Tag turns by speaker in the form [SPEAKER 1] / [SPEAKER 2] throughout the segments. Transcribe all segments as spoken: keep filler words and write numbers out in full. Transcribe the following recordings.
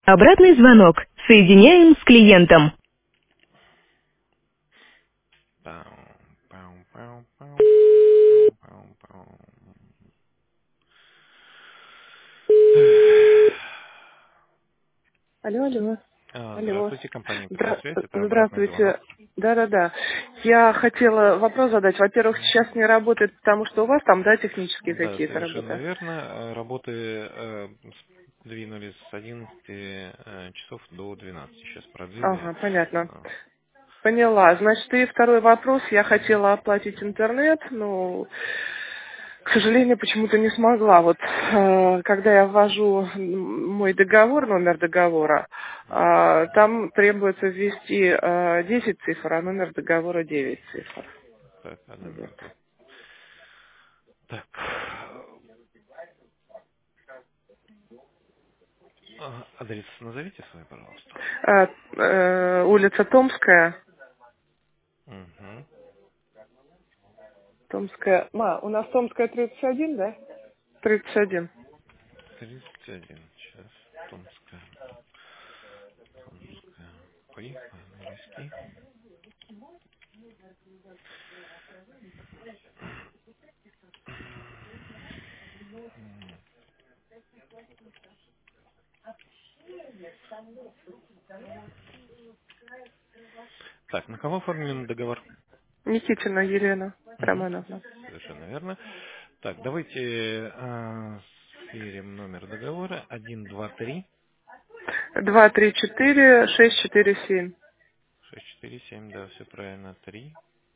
[SPEAKER 1] Обратный звонок. Соединяем с клиентом.
[SPEAKER 2] Пау, пау, пау, пау, пау, пау, пау.
[SPEAKER 3] Алло, алло.
[SPEAKER 2] А,
[SPEAKER 3] Алло.
[SPEAKER 2] Здравствуйте, компания
[SPEAKER 3] Здра-
[SPEAKER 2] Петросвязь, это обратный звонок.
[SPEAKER 3] Здравствуйте. Да-да-да. Я хотела вопрос задать. Во-первых,
[SPEAKER 2] Мгм.
[SPEAKER 3] сейчас не работает, потому что у вас там, да, технические
[SPEAKER 2] Да,
[SPEAKER 3] какие-то
[SPEAKER 2] совершенно
[SPEAKER 3] работы?
[SPEAKER 2] верно. Э, Работы э, с- двинулись с одиннадцати э, часов до двенадцати. Сейчас продлили.
[SPEAKER 3] Ага, понятно.
[SPEAKER 2] А,
[SPEAKER 3] Поняла. Значит, и второй вопрос. Я хотела оплатить интернет, но, к сожалению, почему-то не смогла. Вот э, когда я ввожу м, мой договор, номер договора,
[SPEAKER 2] мгм.
[SPEAKER 3] э, там требуется ввести э, десять цифр, а номер договора девять цифр.
[SPEAKER 2] Так, одну
[SPEAKER 3] Вот.
[SPEAKER 2] минуту. Так, а, адрес назовите свой, пожалуйста.
[SPEAKER 3] Э, э, улица Томская.
[SPEAKER 2] Угу.
[SPEAKER 3] Томская. Ма, у нас Томская тридцать один, да? тридцать один.
[SPEAKER 2] тридцать один. Сейчас. Томская. Томская. Ой, по-английски. Так, на кого оформлен договор?
[SPEAKER 3] Никитина Елена
[SPEAKER 2] Мгм.
[SPEAKER 3] Романовна.
[SPEAKER 2] Совершенно верно. Так, давайте а, сверим номер договора. Один, два, три,
[SPEAKER 3] Два, три, четыре, шесть, четыре, семь.
[SPEAKER 2] шесть, четыре, семь, да, все правильно. Три,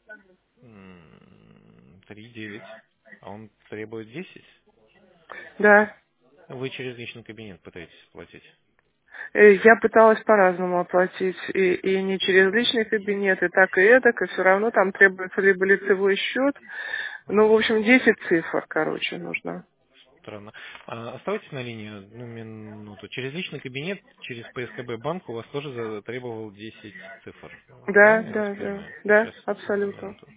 [SPEAKER 2] м, три, девять. А он требует десять?
[SPEAKER 3] Да.
[SPEAKER 2] Вы через личный кабинет пытаетесь платить.
[SPEAKER 3] Э, Я пыталась по-разному оплатить, и, и не через личный кабинет, и так, и эдак, и все равно там требуется либо лицевой счет, ну, в общем, десять цифр, короче, нужно.
[SPEAKER 2] Странно. А, оставайтесь на линии одну минуту. Через личный кабинет, через П С К Б банк у вас тоже затребовал десять цифр.
[SPEAKER 3] Да,
[SPEAKER 2] Правильно я вас
[SPEAKER 3] да, да,
[SPEAKER 2] понимаю?
[SPEAKER 3] да,
[SPEAKER 2] Сейчас, одну
[SPEAKER 3] абсолютно.
[SPEAKER 2] минуту.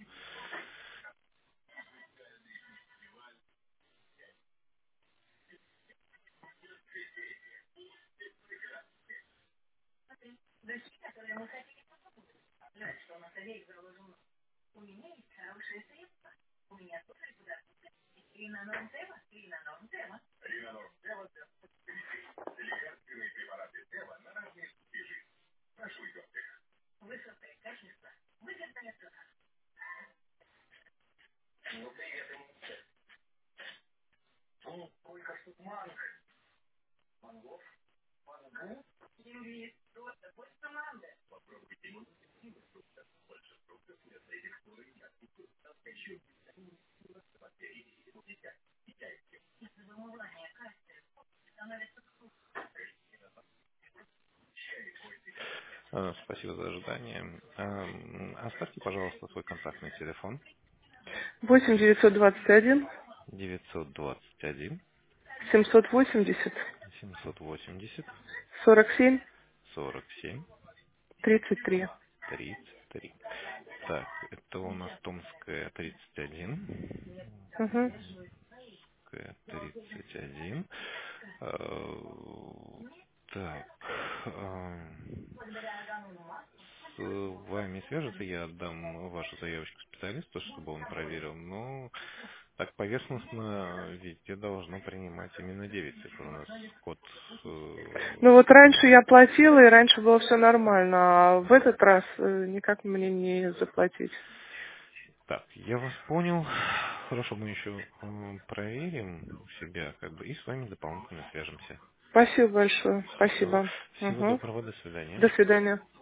[SPEAKER 2] А, Спасибо за ожидание. Ам, Оставьте, пожалуйста, свой контактный телефон.
[SPEAKER 3] Восемь девятьсот двадцать один
[SPEAKER 2] девятьсот двадцать один
[SPEAKER 3] семьсот восемьдесят
[SPEAKER 2] семьсот восемьдесят
[SPEAKER 3] сорок семь
[SPEAKER 2] сорок семь
[SPEAKER 3] тридцать три.
[SPEAKER 2] тридцать три. Так, это у нас Томская тридцать один.
[SPEAKER 3] Угу.
[SPEAKER 2] Томская тридцать один. Э, Так, ам, с вами свяжется, я отдам вашу заявочку специалисту, чтобы он проверил. Но так поверхностно везде должно принимать именно девять цифр. У нас код.
[SPEAKER 3] Ну
[SPEAKER 2] э,
[SPEAKER 3] вот раньше я платила, и раньше было все нормально, а в этот раз э, никак мне не заплатить.
[SPEAKER 2] Так, я вас понял. Хорошо, мы еще э, проверим у себя, как бы, и с вами дополнительно свяжемся.
[SPEAKER 3] Спасибо большое.
[SPEAKER 2] Все.
[SPEAKER 3] Спасибо.
[SPEAKER 2] Всего
[SPEAKER 3] Угу.
[SPEAKER 2] доброго, до свидания.
[SPEAKER 3] До свидания.